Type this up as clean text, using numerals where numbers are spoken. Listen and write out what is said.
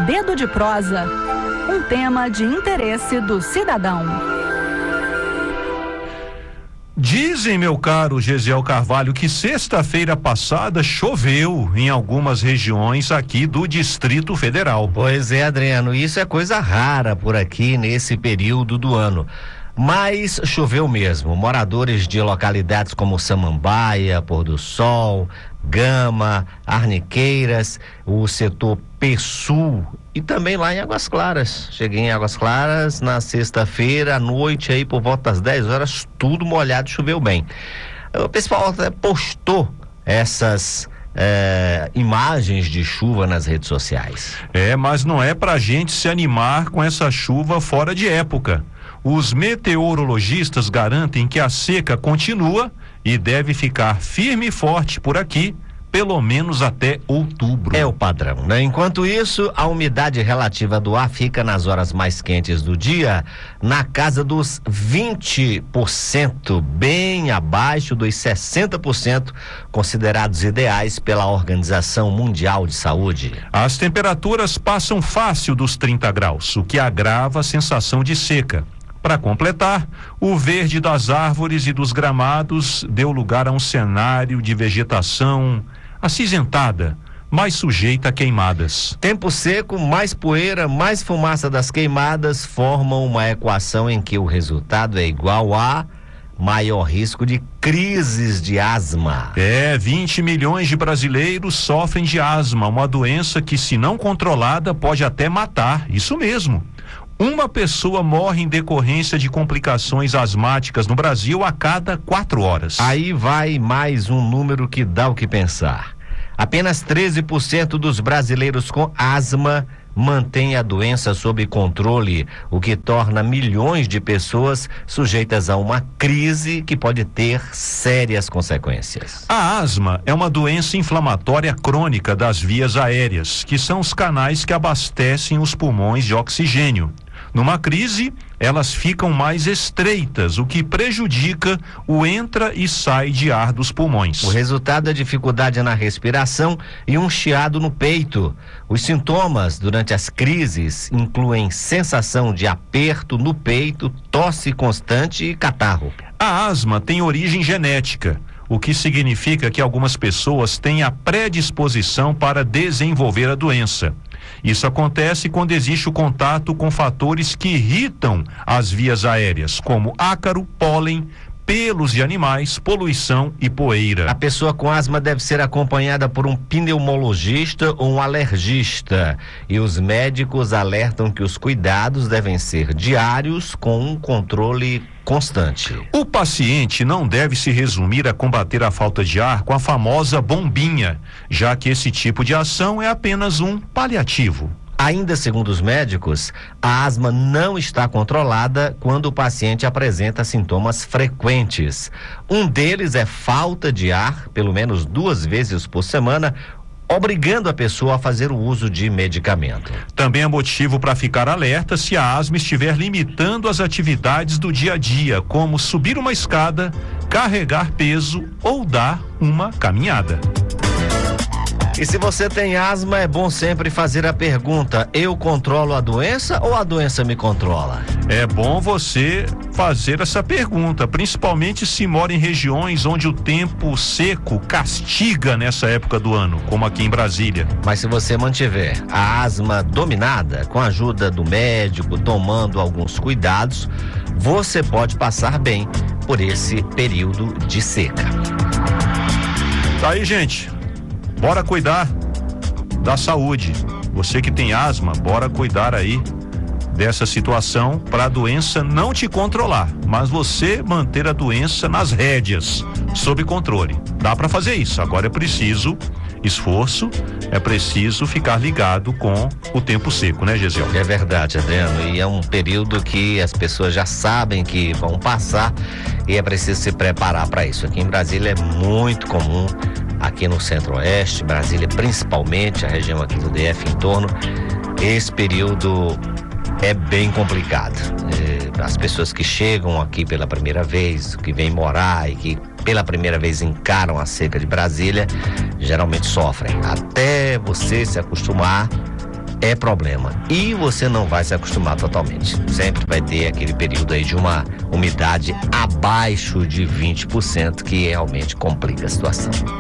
Dedo de Prosa, um tema de interesse do cidadão. Dizem, meu caro Gesiel Carvalho, que sexta-feira passada choveu em algumas regiões aqui do Distrito Federal. Pois é, Adriano, isso é coisa rara por aqui nesse período do ano. Mas choveu mesmo. Moradores de localidades como Samambaia, Pôr do Sol, Gama, Arniqueiras, o setor P-Sul e também lá em Águas Claras. Cheguei em Águas Claras na sexta-feira à noite, aí por volta das 10 horas, tudo molhado, choveu bem. O pessoal até postou essas imagens de chuva nas redes sociais. Mas não é pra gente se animar com essa chuva fora de época. Os meteorologistas garantem que a seca continua e deve ficar firme e forte por aqui, pelo menos até outubro. É o padrão, né? Enquanto isso, a umidade relativa do ar fica nas horas mais quentes do dia na casa dos 20%, bem abaixo dos 60% considerados ideais pela Organização Mundial de Saúde. As temperaturas passam fácil dos 30 graus, o que agrava a sensação de seca. Para completar, o verde das árvores e dos gramados deu lugar a um cenário de vegetação acinzentada, mais sujeita a queimadas. Tempo seco, mais poeira, mais fumaça das queimadas formam uma equação em que o resultado é igual a maior risco de crises de asma. 20 milhões de brasileiros sofrem de asma, uma doença que, se não controlada, pode até matar. Isso mesmo. Uma pessoa morre em decorrência de complicações asmáticas no Brasil a cada 4 horas. Aí vai mais um número que dá o que pensar. Apenas 13% dos brasileiros com asma mantém a doença sob controle, o que torna milhões de pessoas sujeitas a uma crise que pode ter sérias consequências. A asma é uma doença inflamatória crônica das vias aéreas, que são os canais que abastecem os pulmões de oxigênio. Numa crise, elas ficam mais estreitas, o que prejudica o entra e sai de ar dos pulmões. O resultado é dificuldade na respiração e um chiado no peito. Os sintomas durante as crises incluem sensação de aperto no peito, tosse constante e catarro. A asma tem origem genética, o que significa que algumas pessoas têm a predisposição para desenvolver a doença. Isso acontece quando existe o contato com fatores que irritam as vias aéreas, como ácaro, pólen, pelos de animais, poluição e poeira. A pessoa com asma deve ser acompanhada por um pneumologista ou um alergista. E os médicos alertam que os cuidados devem ser diários, com um controle constante. O paciente não deve se resumir a combater a falta de ar com a famosa bombinha, já que esse tipo de ação é apenas um paliativo. Ainda segundo os médicos, a asma não está controlada quando o paciente apresenta sintomas frequentes. Um deles é falta de ar, pelo menos 2 vezes por semana, obrigando a pessoa a fazer o uso de medicamento. Também é motivo para ficar alerta se a asma estiver limitando as atividades do dia a dia, como subir uma escada, carregar peso ou dar uma caminhada. E se você tem asma, é bom sempre fazer a pergunta: eu controlo a doença ou a doença me controla? É bom você fazer essa pergunta, principalmente se mora em regiões onde o tempo seco castiga nessa época do ano, como aqui em Brasília. Mas se você mantiver a asma dominada, com a ajuda do médico, tomando alguns cuidados, você pode passar bem por esse período de seca. Tá aí, gente. Bora cuidar da saúde. Você que tem asma, bora cuidar aí dessa situação para a doença não te controlar, mas você manter a doença nas rédeas, sob controle. Dá para fazer isso. Agora é preciso esforço, é preciso ficar ligado com o tempo seco, né, Gesiel? É verdade, Adriano, e é um período que as pessoas já sabem que vão passar e é preciso se preparar para isso. Aqui em Brasília é muito comum, aqui no Centro-Oeste, Brasília principalmente, a região aqui do DF em torno, esse período é bem complicado. As pessoas que chegam aqui pela primeira vez, que vêm morar e que pela primeira vez encaram a seca de Brasília, geralmente sofrem. Até você se acostumar, é problema. E você não vai se acostumar totalmente. Sempre vai ter aquele período aí de uma umidade abaixo de 20% que realmente complica a situação.